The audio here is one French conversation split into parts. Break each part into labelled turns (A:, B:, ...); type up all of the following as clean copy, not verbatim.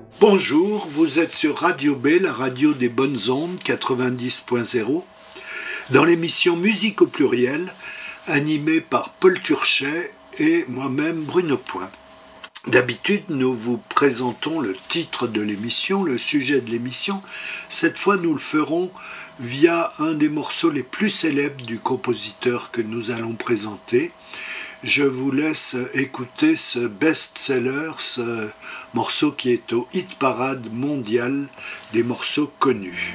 A: Bonjour, vous êtes sur Radio B, la radio des bonnes ondes 90.0, dans l'émission Musique au pluriel, animée par Paul Turchet et moi-même Bruno Point. D'habitude, nous vous présentons le titre de l'émission, le sujet de l'émission. Cette fois, nous le ferons via un des morceaux les plus célèbres du compositeur que nous allons présenter. Je vous laisse écouter ce best-seller, ce morceau qui est au hit parade mondial des morceaux connus.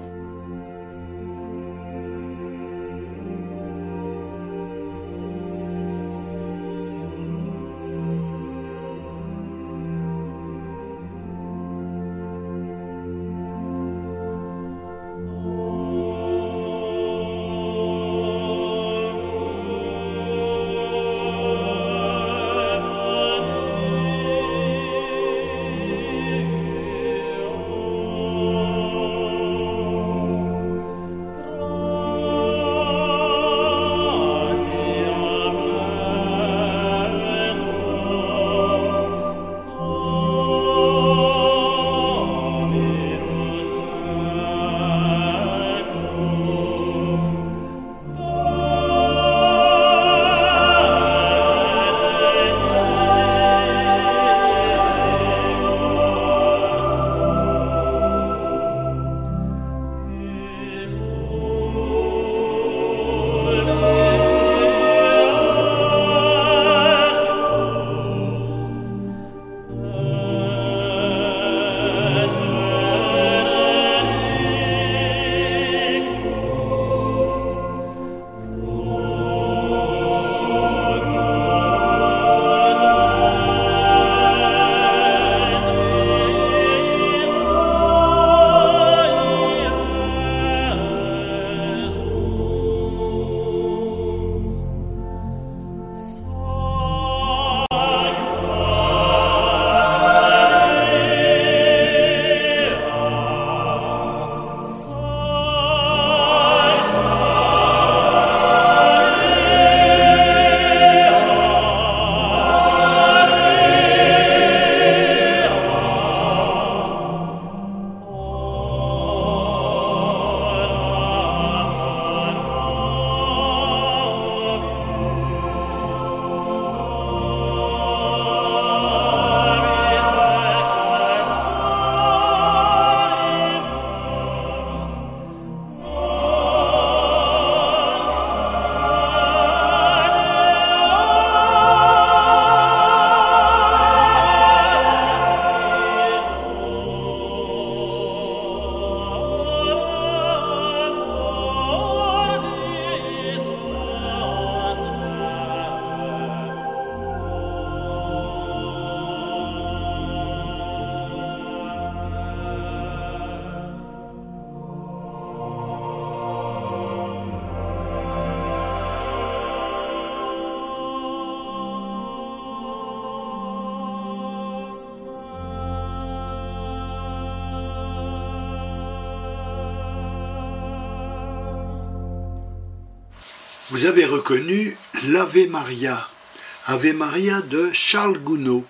A: Vous avez reconnu l'Ave Maria, Ave Maria de Charles Gounod.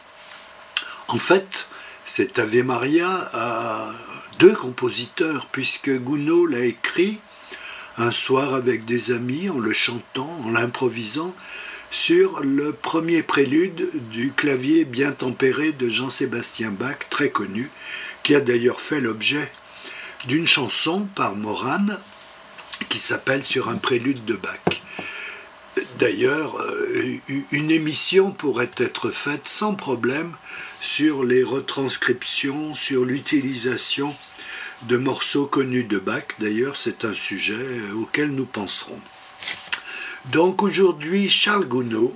A: En fait, cet Ave Maria a deux compositeurs, puisque Gounod l'a écrit un soir avec des amis, en le chantant, en l'improvisant, sur le premier prélude du clavier bien tempéré de Jean-Sébastien Bach, très connu, qui a d'ailleurs fait l'objet d'une chanson par Morane, qui s'appelle « Sur un prélude de Bach ». D'ailleurs, une émission pourrait être faite sans problème sur les retranscriptions, sur l'utilisation de morceaux connus de Bach. D'ailleurs, c'est un sujet auquel nous penserons. Donc aujourd'hui, Charles Gounod,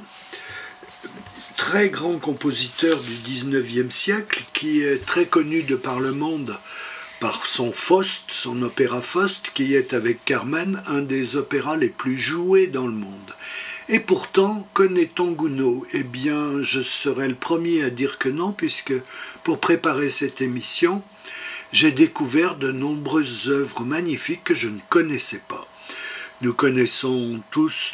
A: très grand compositeur du XIXe siècle, qui est très connu de par le monde par son Faust, son opéra Faust, qui est avec Carmen un des opéras les plus joués dans le monde. Et pourtant, connaît-on Gounod ? Eh bien, je serai le premier à dire que non, puisque pour préparer cette émission, j'ai découvert de nombreuses œuvres magnifiques que je ne connaissais pas. Nous connaissons tous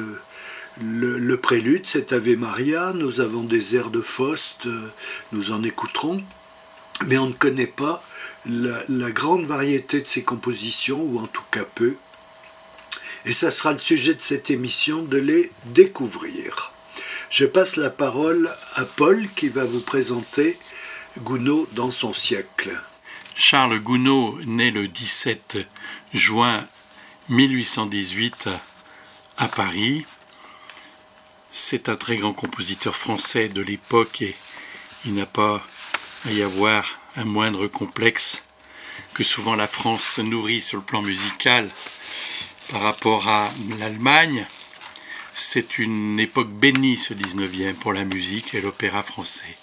A: le prélude, cet Ave Maria, nous avons des airs de Faust, nous en écouterons. mais on ne connaît pas la grande variété de ses compositions, ou en tout cas peu. Et ça sera le sujet de cette émission, de les découvrir. Je passe la parole à Paul qui va vous présenter Gounod dans son siècle.
B: Charles Gounod naît le 17 juin 1818 à Paris. C'est un très grand compositeur français de l'époque et il n'a pas à y avoir un moindre complexe que souvent la France se nourrit sur le plan musical par rapport à l'Allemagne. C'est une époque bénie, ce 19e, pour la musique et l'opéra français.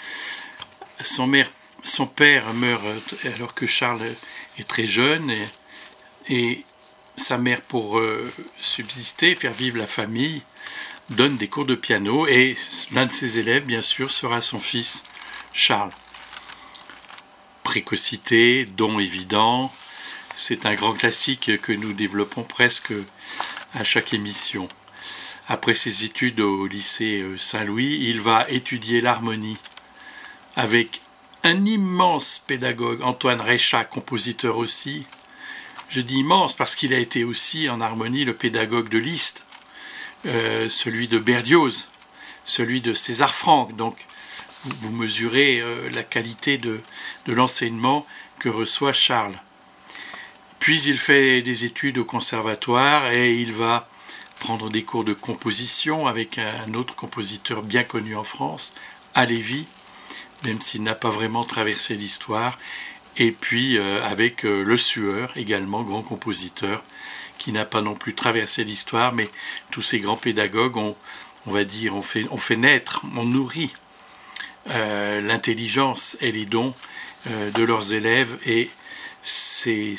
B: Son père meurt alors que Charles est très jeune et sa mère, pour subsister, faire vivre la famille, donne des cours de piano et l'un de ses élèves, bien sûr, sera son fils Charles. Précocité, don évident, c'est un grand classique que nous développons presque à chaque émission. Après ses études au lycée Saint-Louis, il va étudier l'harmonie avec un immense pédagogue, Antoine Reicha, compositeur aussi. Je dis immense parce qu'il a été aussi en harmonie le pédagogue de Liszt, celui de Berlioz, celui de César Franck. Donc vous mesurez la qualité de l'enseignement que reçoit Charles. Puis il fait des études au conservatoire et il va prendre des cours de composition avec un autre compositeur bien connu en France, Halévy, même s'il n'a pas vraiment traversé l'histoire, et puis avec Le Sueur, également grand compositeur, qui n'a pas non plus traversé l'histoire, mais tous ces grands pédagogues, on fait naître, on nourrit l'intelligence et les dons de leurs élèves, et c'est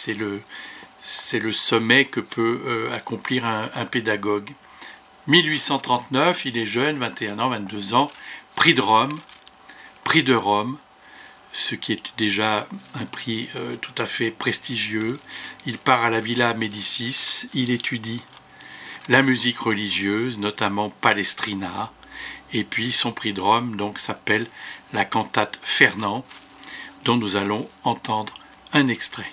B: le sommet que peut accomplir un pédagogue. 1839, il est jeune, 21 ans, 22 ans, prix de Rome, ce qui est déjà un prix tout à fait prestigieux. Il part à la Villa Médicis, il étudie la musique religieuse, notamment Palestrina, et puis son prix de Rome donc s'appelle la cantate Fernand, dont nous allons entendre un extrait.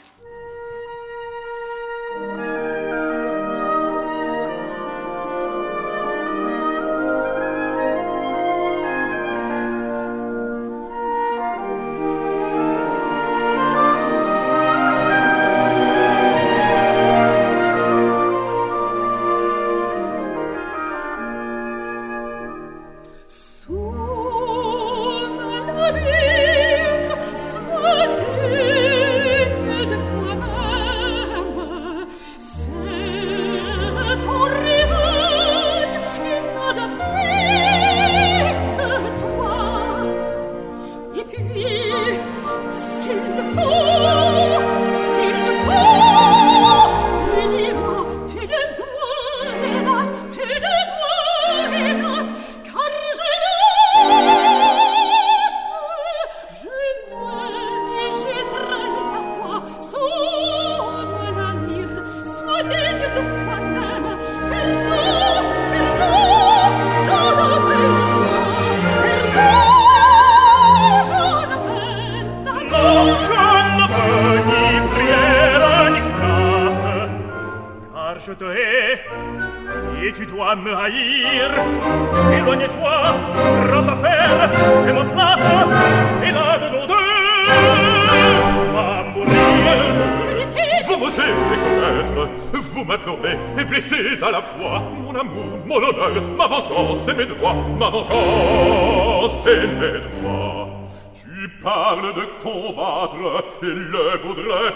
C: Ma vengeance et mes droits. Tu parles de combattre, et le voudrais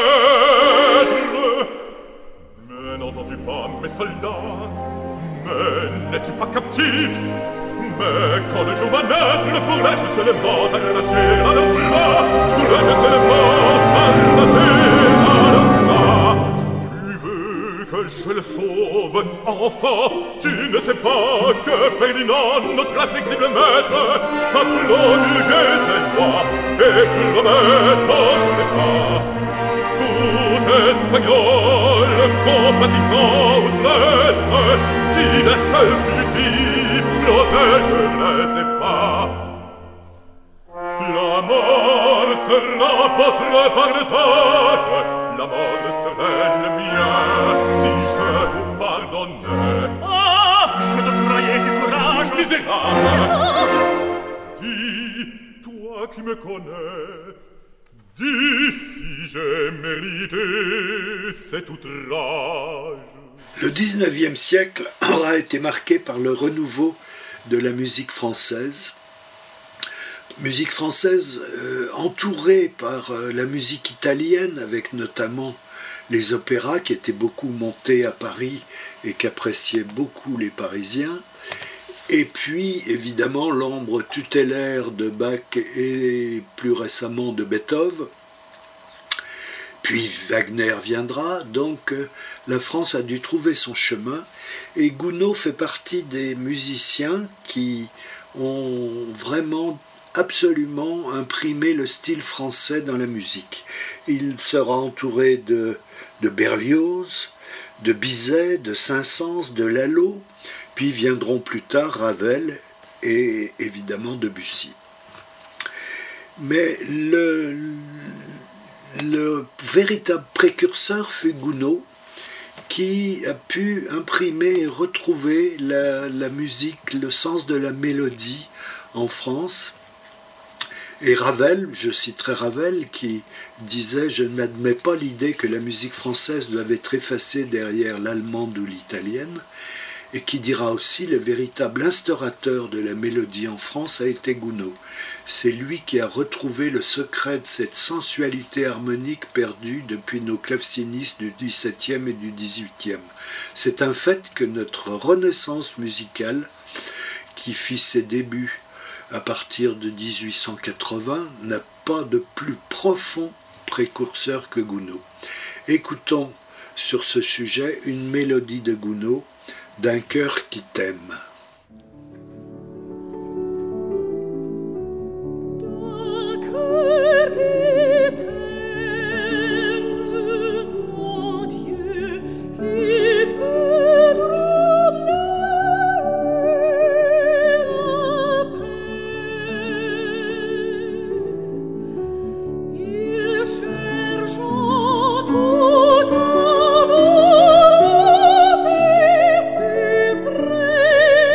C: peut-être. Mais n'entends-tu pas mes soldats? Mais n'es-tu pas captif? Mais quand le jour va naître, pour les jeux seulement t'arracher à leurs bras, pour les jeux seulement t'arracher à leurs bras. Tu veux que je le sauve, enfant? Tu ne sais pas que Ferdinand, notre inflexible maître, a promulgué ses lois et promet dans les pas. Tout Espagnol, compatissant ou traître, qui des seuls fugitifs protège les pas. La la mort sera votre partage, la mort serait le mien, si je vous pardonnais.
D: Ah, je te croyais du courage.
C: Misérable! Dis, toi qui me connais, dis si j'ai mérité cet outrage.
A: Le 19e siècle aura été marqué par le renouveau de la musique française. Musique française entourée par la musique italienne, avec notamment les opéras qui étaient beaucoup montés à Paris et qu'appréciaient beaucoup les Parisiens. Et puis, évidemment, l'ombre tutélaire de Bach et plus récemment de Beethoven. Puis Wagner viendra, donc la France a dû trouver son chemin. Et Gounod fait partie des musiciens qui ont vraiment absolument imprimé le style français dans la musique. Il sera entouré de Berlioz, de Bizet, de Saint-Saëns, de Lalo, puis viendront plus tard Ravel et évidemment Debussy. Mais le véritable précurseur fut Gounod, qui a pu imprimer et retrouver la musique, le sens de la mélodie en France. Et Ravel, je citerai Ravel, qui disait « Je n'admets pas l'idée que la musique française doit être effacée derrière l'allemande ou l'italienne », et qui dira aussi « Le véritable instaurateur de la mélodie en France a été Gounod. C'est lui qui a retrouvé le secret de cette sensualité harmonique perdue depuis nos clavecinistes du XVIIe et du XVIIIe. C'est un fait que notre renaissance musicale, qui fit ses débuts à partir de 1880, n'a pas de plus profond précurseur que Gounod. » Écoutons sur ce sujet une mélodie de Gounod, d'un cœur qui t'aime.
E: Supreme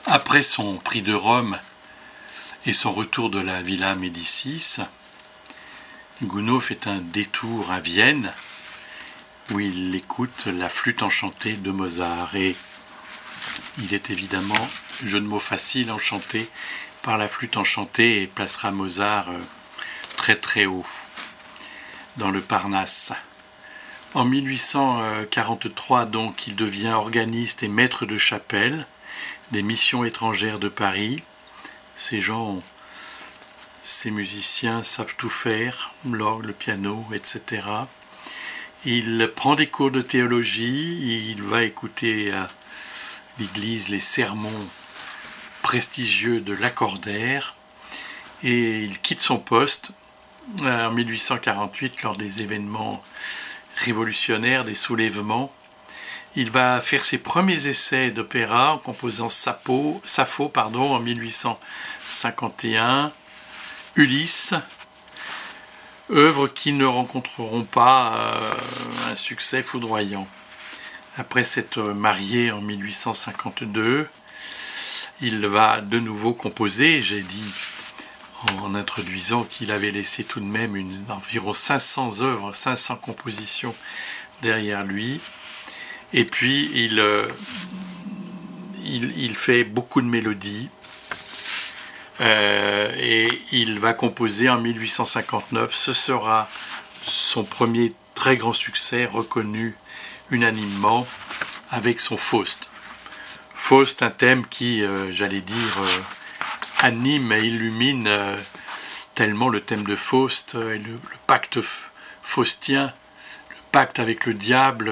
B: Après son prix de Rome et son retour de la Villa Médicis, Gounod fait un détour à Vienne où il écoute la flûte enchantée de Mozart. Et il est évidemment, jeu de mots facile, enchanté par la flûte enchantée et placera Mozart très très haut dans le Parnasse. En 1843, donc, il devient organiste et maître de chapelle des missions étrangères de Paris. Ces musiciens savent tout faire, l'orgue, le piano, etc. Il prend des cours de théologie, il va écouter à l'église les sermons prestigieux de Lacordaire et il quitte son poste en 1848 lors des événements révolutionnaires, des soulèvements. Il va faire ses premiers essais d'opéra en composant Sappho en 1851, Ulysse, œuvres qui ne rencontreront pas un succès foudroyant. Après s'être marié en 1852, il va de nouveau composer. J'ai dit en introduisant qu'il avait laissé tout de même environ 500 œuvres, 500 compositions derrière lui. Et puis il fait beaucoup de mélodies et il va composer en 1859. Ce sera son premier très grand succès, reconnu unanimement, avec son Faust. Faust, un thème qui, anime et illumine tellement le thème de Faust et le pacte faustien, le pacte avec le diable,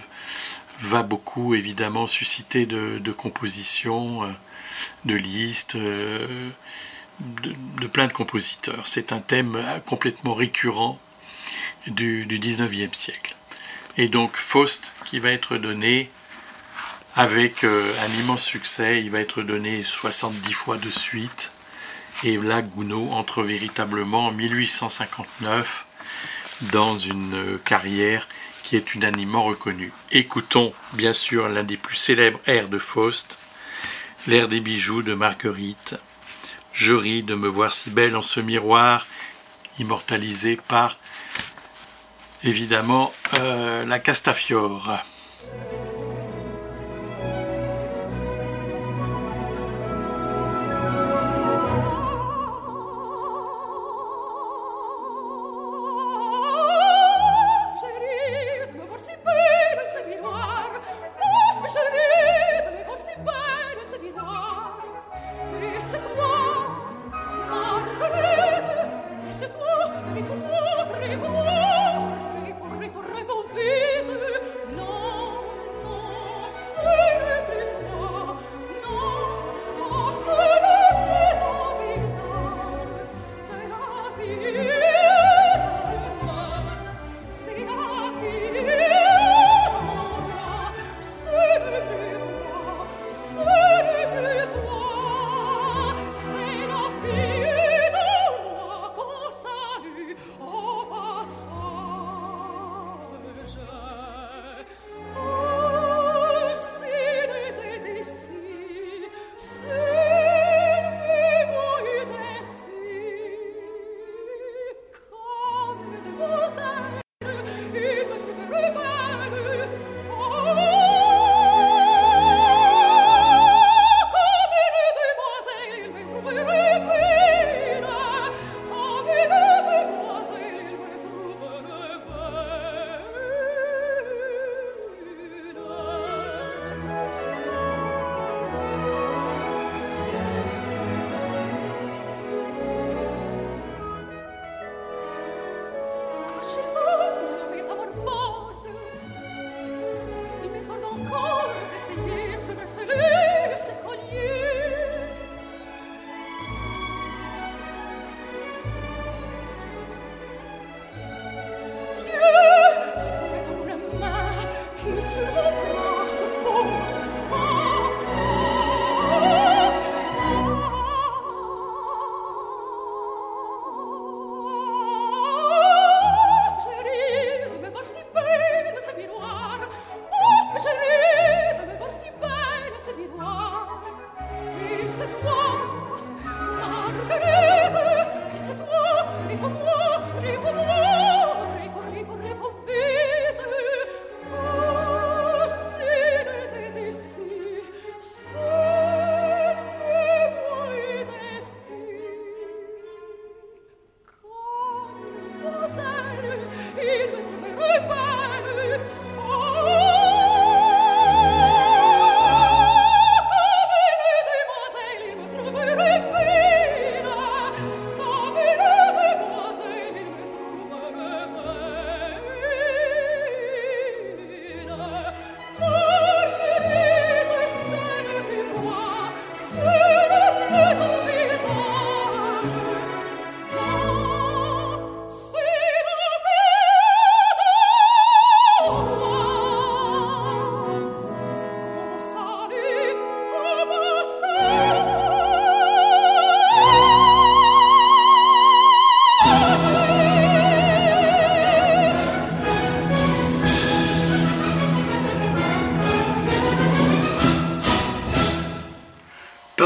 B: va beaucoup évidemment susciter de compositions, de listes, de plein de compositeurs. C'est un thème complètement récurrent du 19e siècle. Et donc Faust qui va être donné avec un immense succès, il va être donné 70 fois de suite. Et là, Gounod entre véritablement en 1859 dans une carrière qui est unanimement reconnue. Écoutons bien sûr l'un des plus célèbres airs de Faust, l'air des bijoux de Marguerite. Je ris de me voir si belle en ce miroir, immortalisé par évidemment la Castafiore.
E: Miroir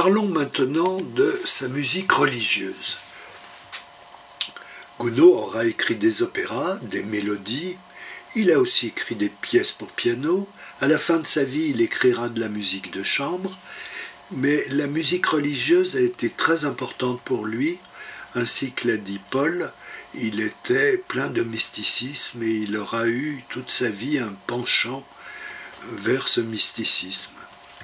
A: Parlons maintenant de sa musique religieuse. Gounod aura écrit des opéras, des mélodies, il a aussi écrit des pièces pour piano. À la fin de sa vie, il écrira de la musique de chambre, mais la musique religieuse a été très importante pour lui, ainsi que l'a dit Paul. Il était plein de mysticisme et il aura eu toute sa vie un penchant vers ce mysticisme.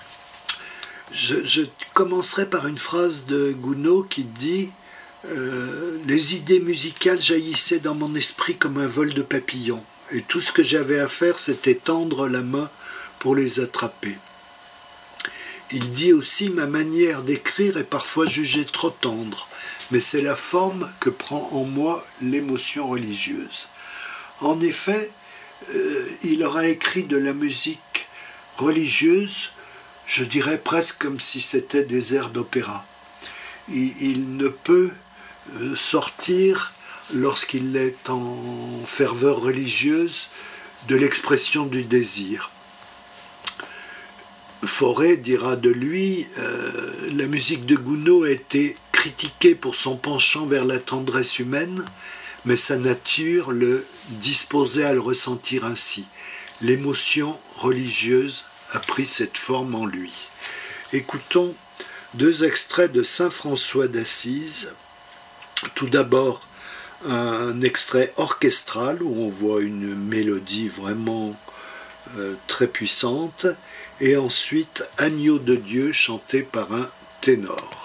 A: Je commencerai par une phrase de Gounod qui dit « Les idées musicales jaillissaient dans mon esprit comme un vol de papillons, et tout ce que j'avais à faire, c'était tendre la main pour les attraper. » Il dit aussi « Ma manière d'écrire est parfois jugée trop tendre, mais c'est la forme que prend en moi l'émotion religieuse. » En effet, il aura écrit de la musique religieuse, je dirais presque comme si c'était des airs d'opéra. Il ne peut sortir, lorsqu'il est en ferveur religieuse, de l'expression du désir. Fauré dira de lui « La musique de Gounod a été critiquée pour son penchant vers la tendresse humaine, mais sa nature le disposait à le ressentir ainsi. L'émotion religieuse a pris cette forme en lui. » Écoutons 2 extraits de Saint François d'Assise. Tout d'abord, un extrait orchestral où on voit une mélodie vraiment très puissante, et ensuite Agneau de Dieu chanté par un ténor.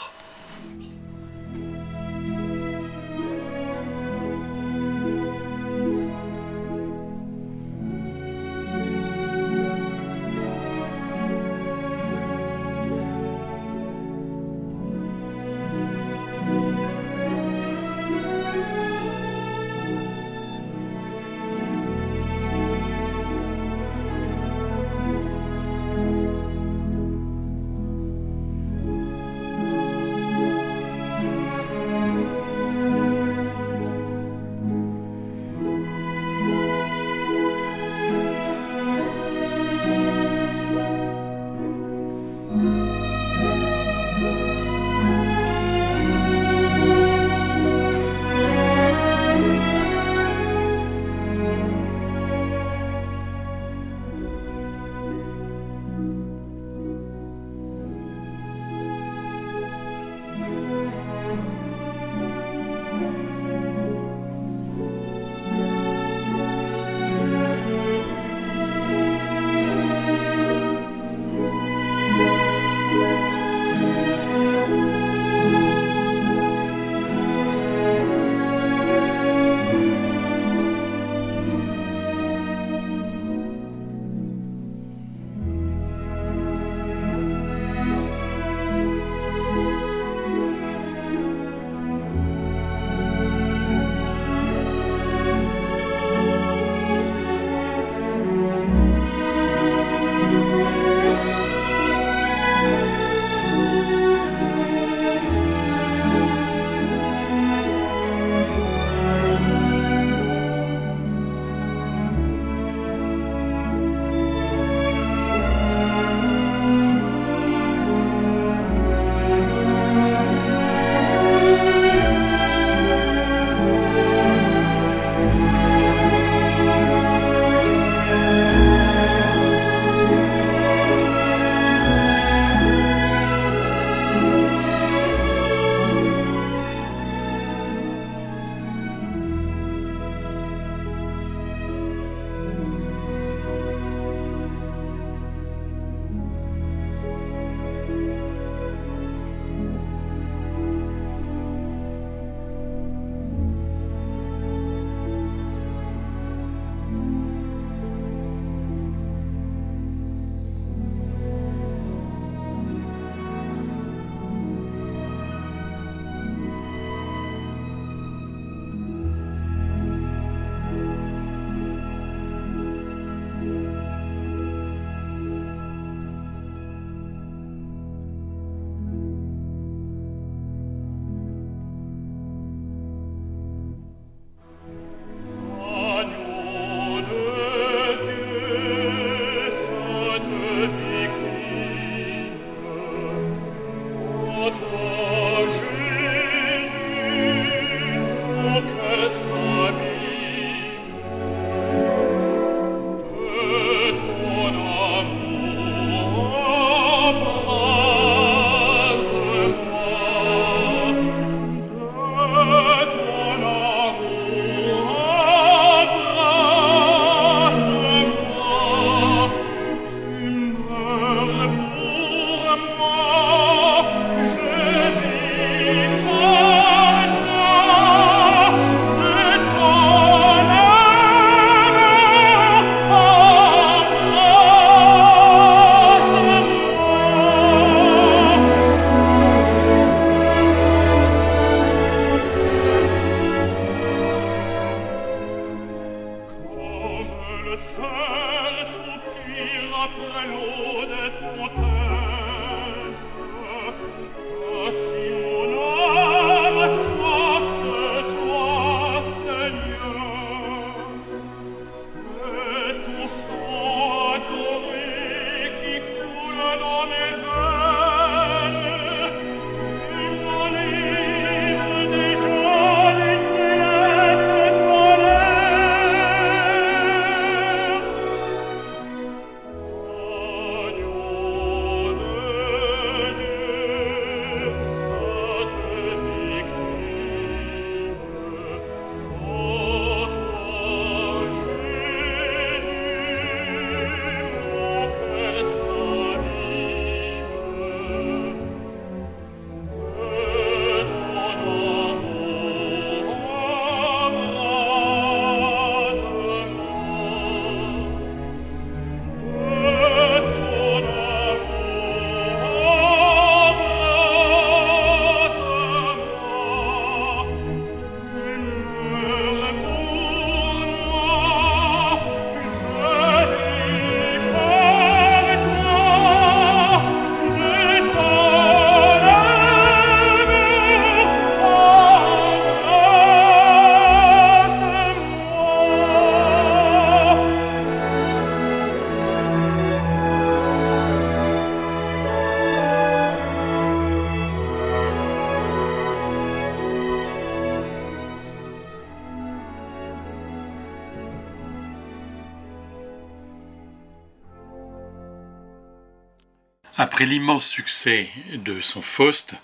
B: Après l'immense succès de son Faust,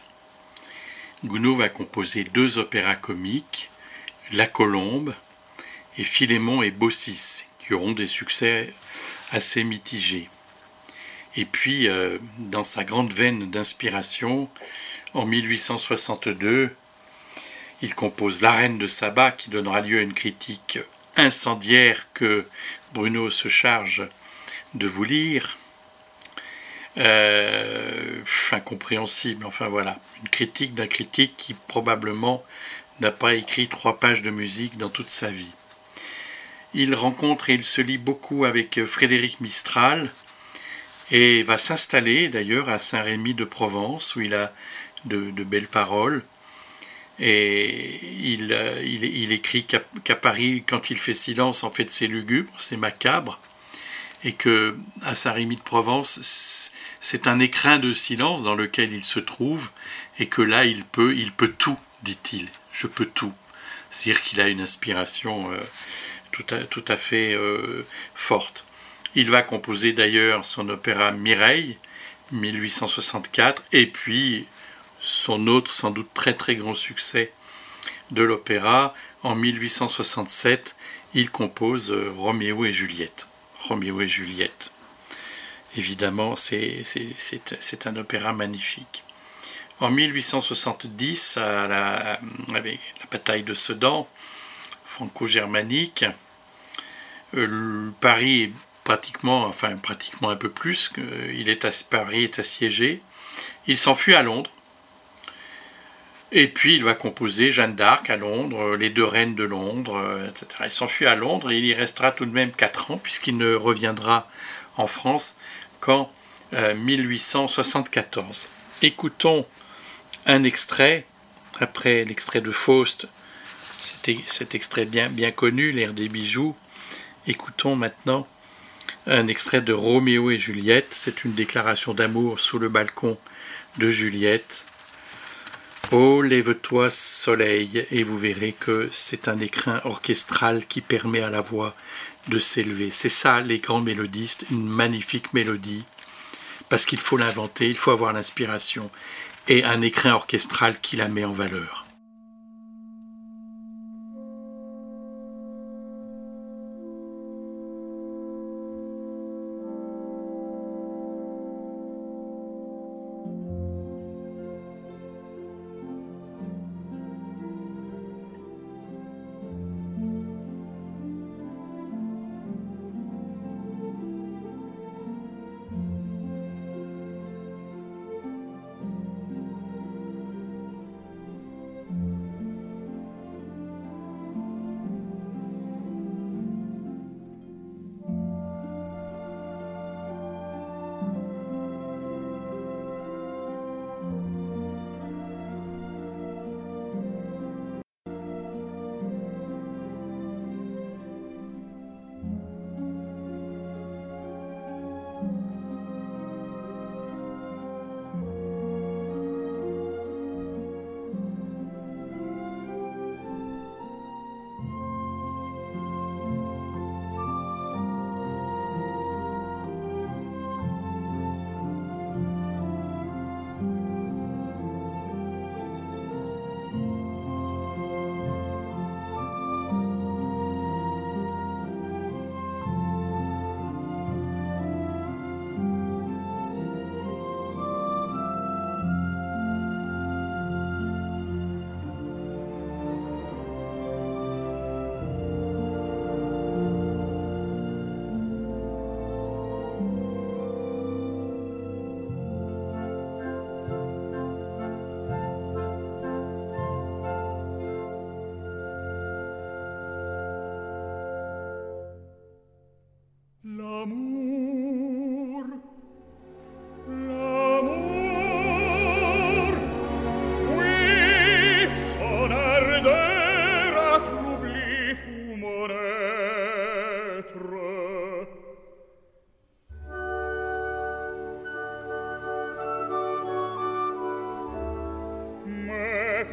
B: Gounod va composer 2 opéras comiques, La Colombe et Philémon et Baucis, qui auront des succès assez mitigés. Et puis, dans sa grande veine d'inspiration, en 1862, il compose La Reine de Saba, qui donnera lieu à une critique incendiaire que Bruno se charge de vous lire. Incompréhensible, enfin voilà, une critique d'un critique qui probablement n'a pas écrit 3 pages de musique dans toute sa vie. Il rencontre et il se lie beaucoup avec Frédéric Mistral et va s'installer d'ailleurs à Saint-Rémy de Provence où il a de belles paroles. Et il écrit qu'à Paris, quand il fait silence, en fait c'est lugubre, c'est macabre, et que à Saint-Rémy de Provence, c'est un écrin de silence dans lequel il se trouve, et que là il peut tout, dit-il. Je peux tout. C'est-à-dire qu'il a une inspiration tout à fait forte. Il va composer d'ailleurs son opéra Mireille, 1864, et puis son autre, sans doute très très grand succès de l'opéra, en 1867, il compose Roméo et Juliette. Roméo et Juliette. Évidemment, c'est un opéra magnifique. En 1870, avec la bataille de Sedan, franco-germanique, Paris est pratiquement un peu plus, Paris est assiégé. Il s'enfuit à Londres. Et puis il va composer Jeanne d'Arc à Londres, Les 2 reines de Londres, etc. Il s'enfuit à Londres et il y restera tout de même 4 ans, puisqu'il ne reviendra en France qu'en 1874. Écoutons un extrait, après l'extrait de Faust, cet extrait bien connu, L'air des bijoux. Écoutons maintenant un extrait de Roméo et Juliette. C'est une déclaration d'amour sous le balcon de Juliette. Oh, lève-toi, soleil, et vous verrez que c'est un écrin orchestral qui permet à la voix de s'élever. C'est ça, les grands mélodistes, une magnifique mélodie, parce qu'il faut l'inventer, il faut avoir l'inspiration, et un écrin orchestral qui la met en valeur.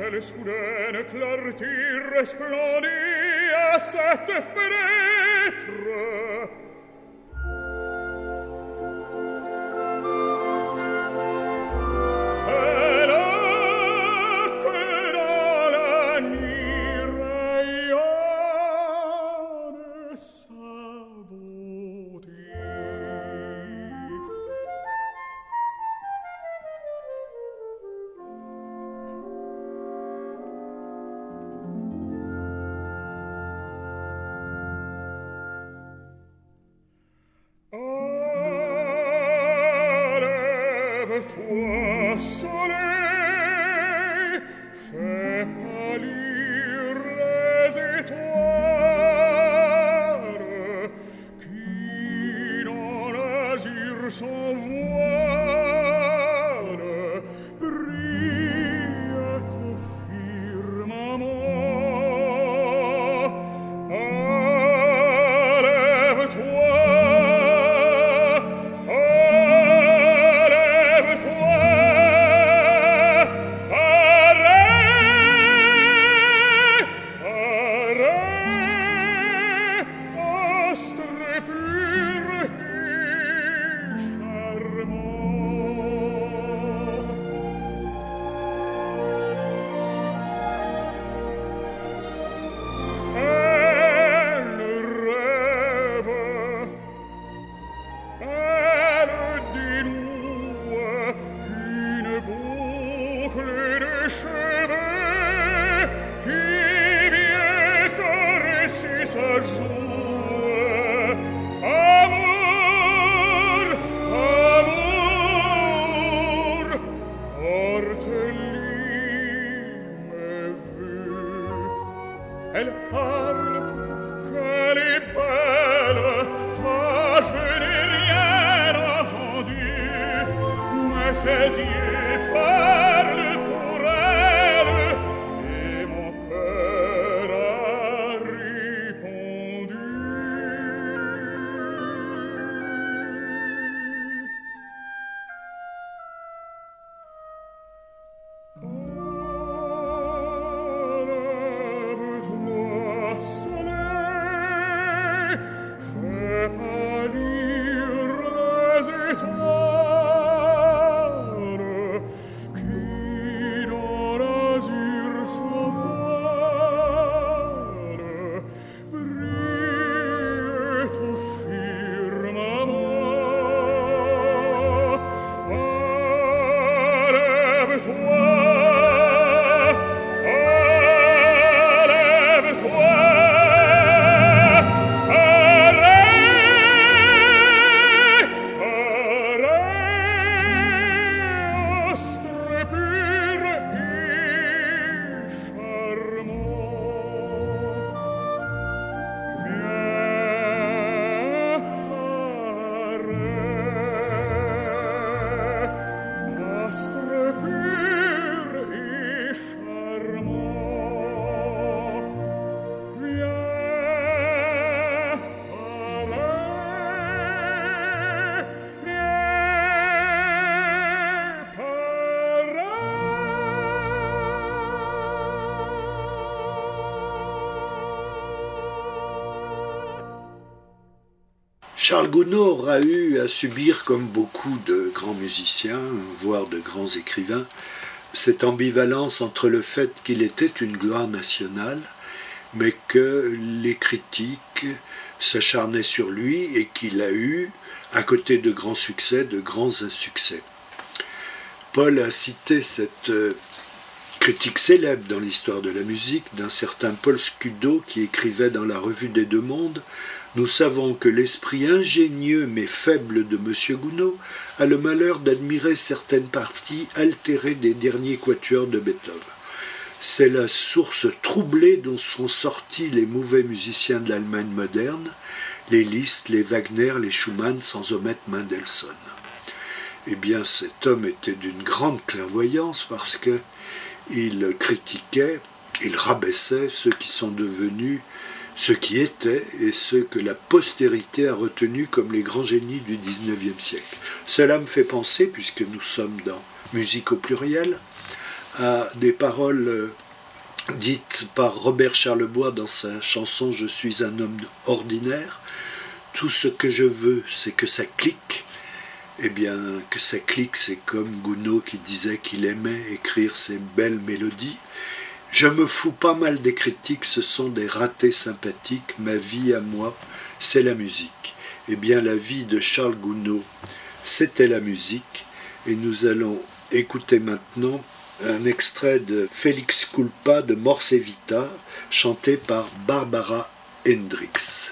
C: quelle soudaine clarté resplendit à cette fenêtre. C'est là que dans la nuit rayonne sa beauté. Lève-toi, soleil, fais pâlir les étoiles qui dans l'azur s'envolent, brillent au firmament. Elle parle, qu'elle est belle, ah, je n'ai rien entendu, mais ses yeux parlent pour elle, et mon cœur a répondu.
A: Charles Gounod aura eu à subir, comme beaucoup de grands musiciens, voire de grands écrivains, cette ambivalence entre le fait qu'il était une gloire nationale, mais que les critiques s'acharnaient sur lui et qu'il a eu, à côté de grands succès, de grands insuccès. Paul a cité cette critique célèbre dans l'histoire de la musique d'un certain Paul Scudo qui écrivait dans la Revue des Deux Mondes: nous savons que l'esprit ingénieux mais faible de M. Gounod a le malheur d'admirer certaines parties altérées des derniers quatuors de Beethoven. C'est la source troublée dont sont sortis les mauvais musiciens de l'Allemagne moderne, les Liszt, les Wagner, les Schumann, sans omettre Mendelssohn. Eh bien, cet homme était d'une grande clairvoyance parce qu'il critiquait, il rabaissait ceux qui sont devenus, ceux qui étaient et ceux que la postérité a retenus comme les grands génies du XIXe siècle. Cela me fait penser, puisque nous sommes dans musique au pluriel, à des paroles dites par Robert Charlebois dans sa chanson « Je suis un homme ordinaire ». Tout ce que je veux, c'est que ça clique. Eh bien, que ça clique, c'est comme Gounod qui disait qu'il aimait écrire ces belles mélodies. Je me fous pas mal des critiques, ce sont des ratés sympathiques. Ma vie à moi, c'est la musique. Eh bien, la vie de Charles Gounod, c'était la musique. Et nous allons écouter maintenant un extrait de Félix Culpa de Morse et Vita, chanté par Barbara Hendricks.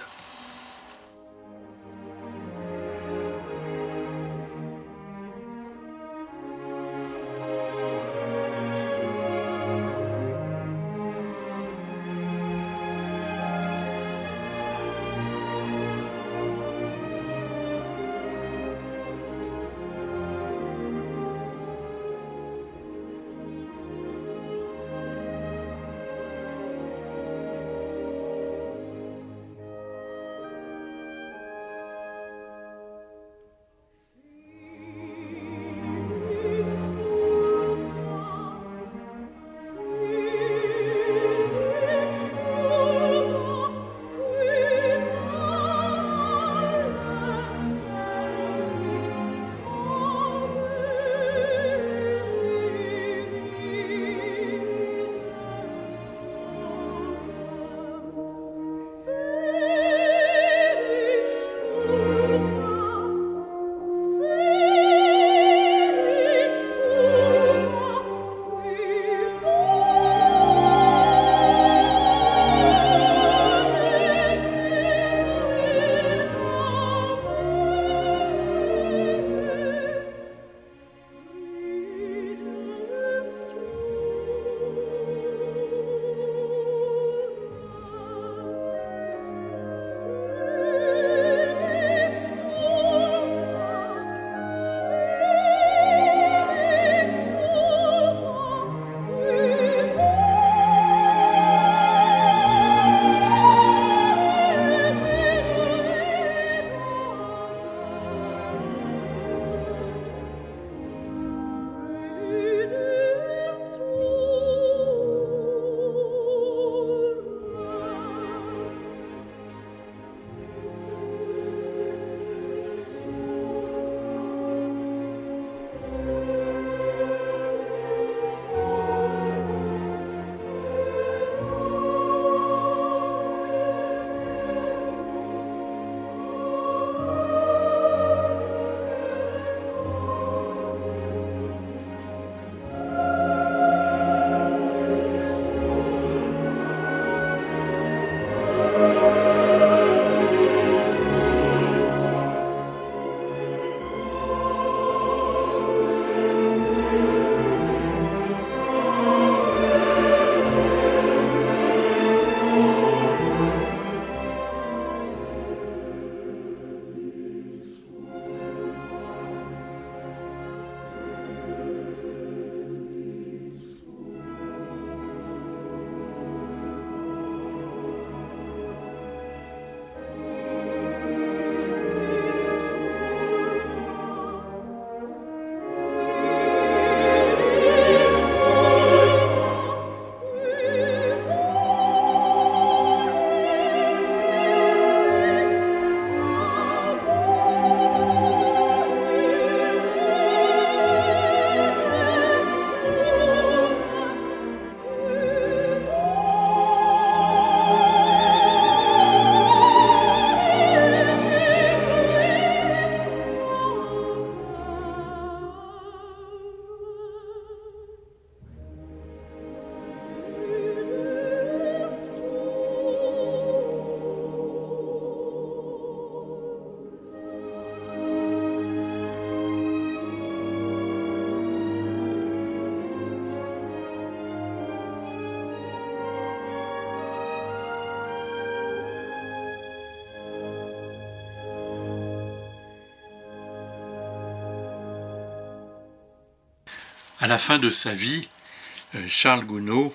B: À la fin de sa vie, Charles Gounod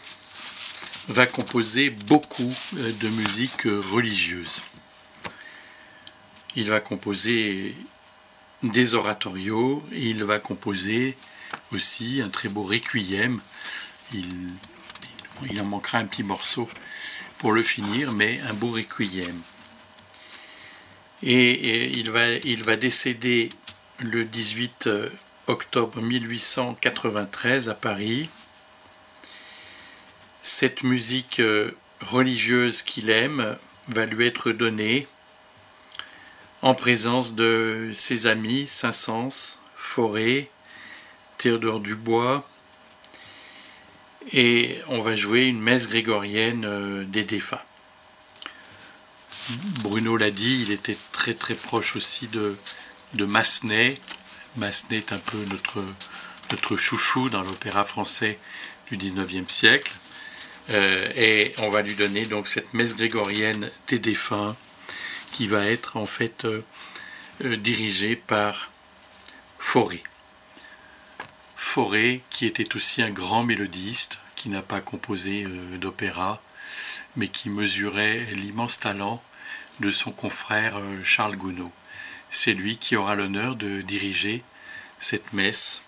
B: va composer beaucoup de musique religieuse. Il va composer des oratorios, et il va composer aussi, un très beau requiem. Il en manquera un petit morceau pour le finir, mais un beau requiem. Et il va décéder le 18 octobre 1893 à Paris. Cette musique religieuse qu'il aime va lui être donnée en présence de ses amis Saint-Saëns, Fauré, Théodore Dubois, et on va jouer une messe grégorienne des défunts. Bruno l'a dit, il était très très proche aussi de Massenet. Massenet est un peu notre chouchou dans l'opéra français du XIXe siècle. Et on va lui donner donc cette messe grégorienne des défunts qui va être en fait dirigée par Fauré. Fauré qui était aussi un grand mélodiste, qui n'a pas composé d'opéra, mais qui mesurait l'immense talent de son confrère Charles Gounod. C'est lui qui aura l'honneur de diriger cette messe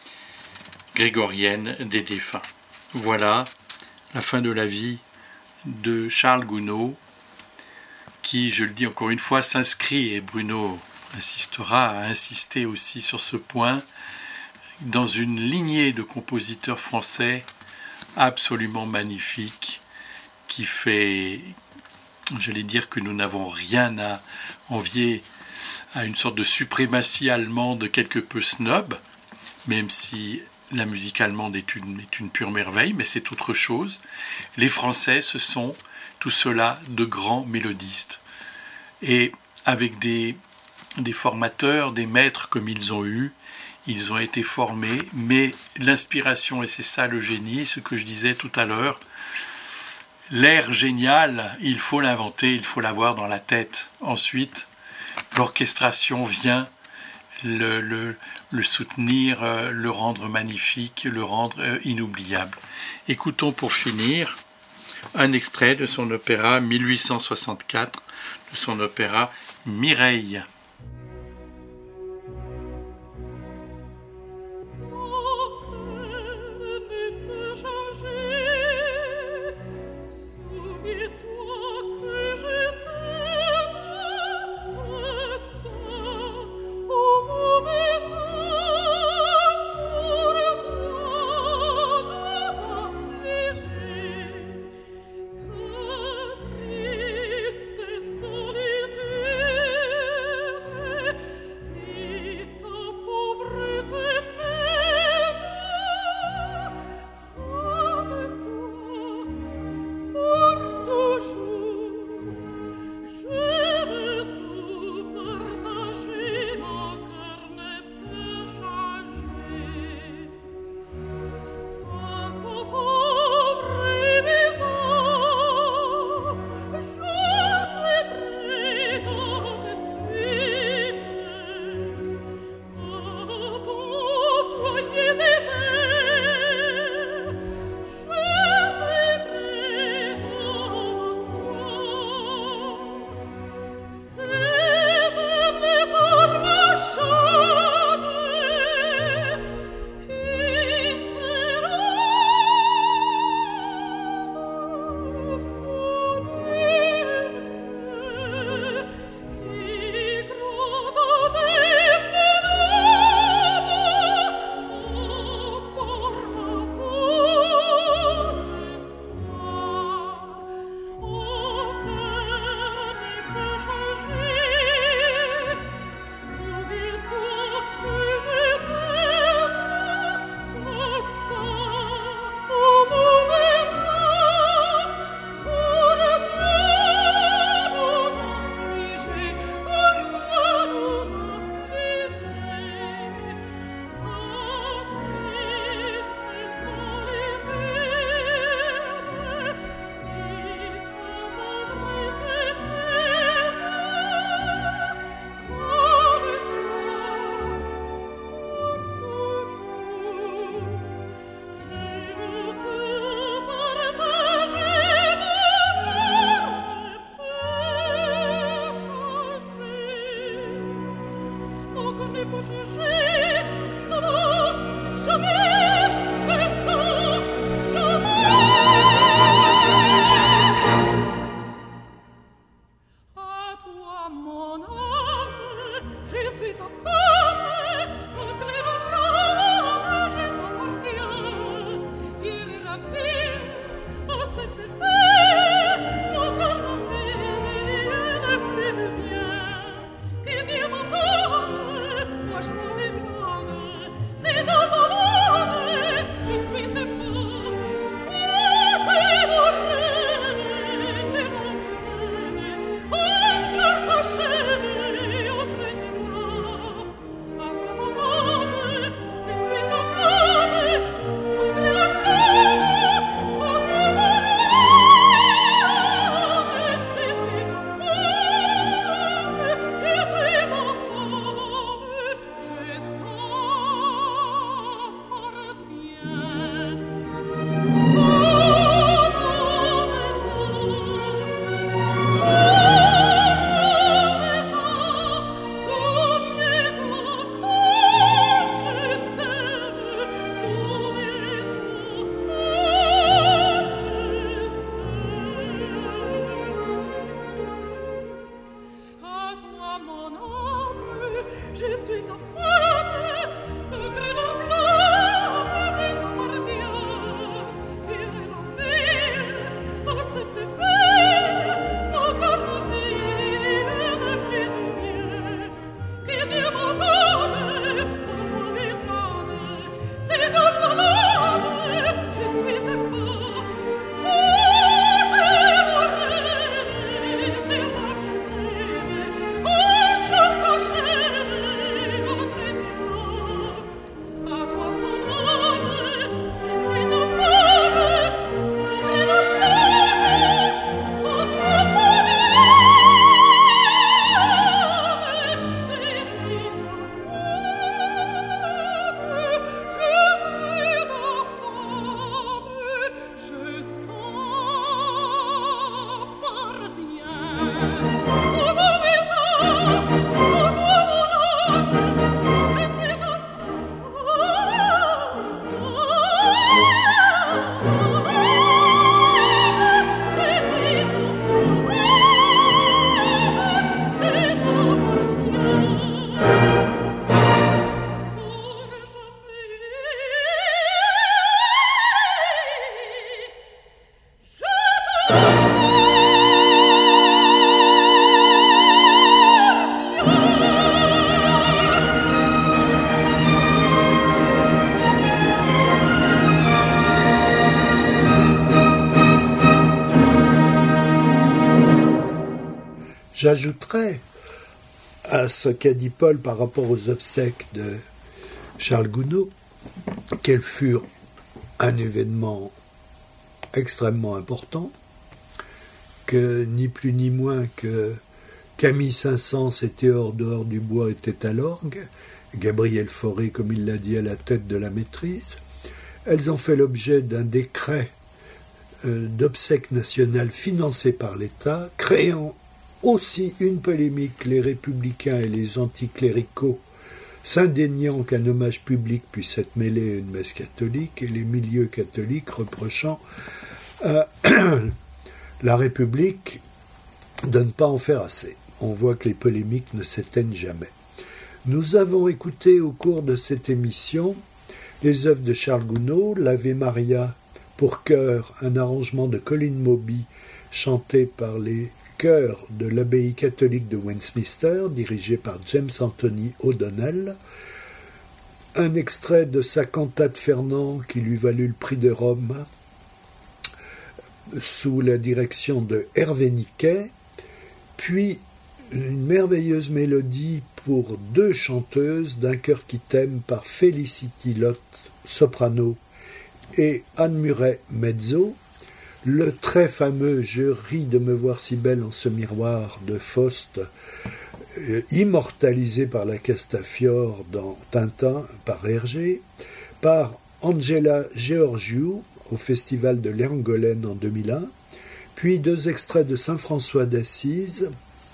B: grégorienne des défunts. Voilà la fin de la vie de Charles Gounod, qui, je le dis encore une fois, s'inscrit, et Bruno a insisté aussi sur ce point, dans une lignée de compositeurs français absolument magnifiques, qui fait, j'allais dire que nous n'avons rien à envier à une sorte de suprématie allemande quelque peu snob, même si la musique allemande est une pure merveille, mais c'est autre chose. Les Français, ce sont tout cela de grands mélodistes. Et avec des formateurs, des maîtres comme ils ont eu, ils ont été formés, mais l'inspiration, et c'est ça le génie, ce que je disais tout à l'heure, l'air génial, il faut l'inventer, il faut l'avoir dans la tête. Ensuite, l'orchestration vient le soutenir, le rendre magnifique, le rendre inoubliable. Écoutons pour finir un extrait de son opéra 1864, de son opéra Mireille.
E: Solitude
A: J'ajouterais à ce qu'a dit Paul par rapport aux obsèques de Charles Gounod qu'elles furent un événement extrêmement important, que ni plus ni moins que Camille Saint-Saëns et Théodore Dubois étaient à l'orgue, Gabriel Fauré, comme il l'a dit, à la tête de la maîtrise. Elles ont fait l'objet d'un décret d'obsèques nationales financé par l'État, créant aussi une polémique, les républicains et les anticléricaux s'indignant qu'un hommage public puisse être mêlé à une messe catholique, et les milieux catholiques reprochant à la République de ne pas en faire assez. On voit que les polémiques ne s'éteignent jamais. Nous avons écouté au cours de cette émission les œuvres de Charles Gounod, l'Ave Maria pour chœur, un arrangement de Colin Moby chanté par les chœurs de l'abbaye catholique de Westminster, dirigé par James Anthony O'Donnell, un extrait de sa cantate Fernand qui lui valut le prix de Rome sous la direction de Hervé Niquet, puis une merveilleuse mélodie pour 2 chanteuses d'un chœur qui t'aime par Felicity Lott, soprano, et Anne Murray, mezzo, le très fameux « Je ris de me voir si belle en ce miroir » de Faust, immortalisé par la Castafiore dans Tintin par Hergé, par Angela Georgiou au Festival de l'Erngolène en 2001, puis 2 extraits de Saint-François d'Assise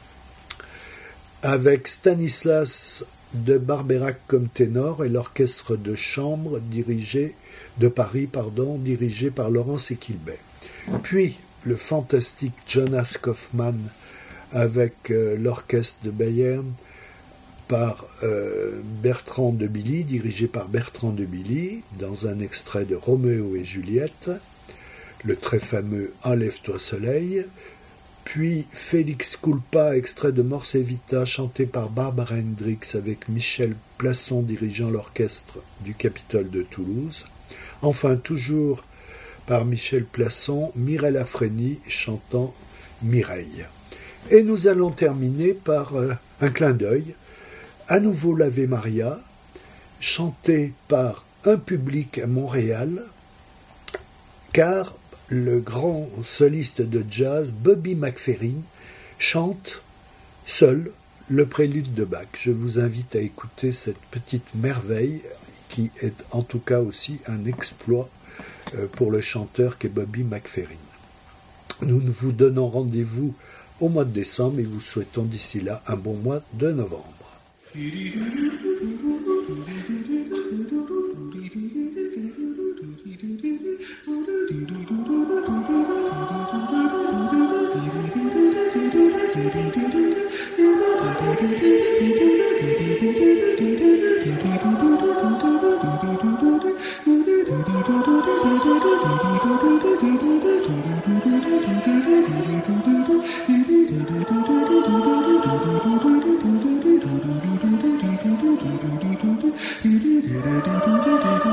A: avec Stanislas de Barbeyrac comme ténor et l'orchestre de chambre de Paris, dirigé par Laurence Equilbet. Puis le fantastique Jonas Kaufmann avec l'orchestre de Bayern par Bertrand de Billy, dirigé par Bertrand de Billy, dans un extrait de Roméo et Juliette, le très fameux Enlève-toi soleil, puis Félix Culpa, extrait de Morse et Vita, chanté par Barbara Hendricks avec Michel Plasson dirigeant l'orchestre du Capitole de Toulouse, enfin toujours par Michel Plasson, Mireille Afreni chantant Mireille. Et nous allons terminer par un clin d'œil, à nouveau l'Ave Maria, chanté par un public à Montréal, car le grand soliste de jazz Bobby McFerrin chante seul le prélude de Bach. Je vous invite à écouter cette petite merveille qui est en tout cas aussi un exploit pour le chanteur qu'est Bobby McFerrin. Nous vous donnons rendez-vous au mois de décembre et vous souhaitons d'ici là un bon mois de novembre.
E: Do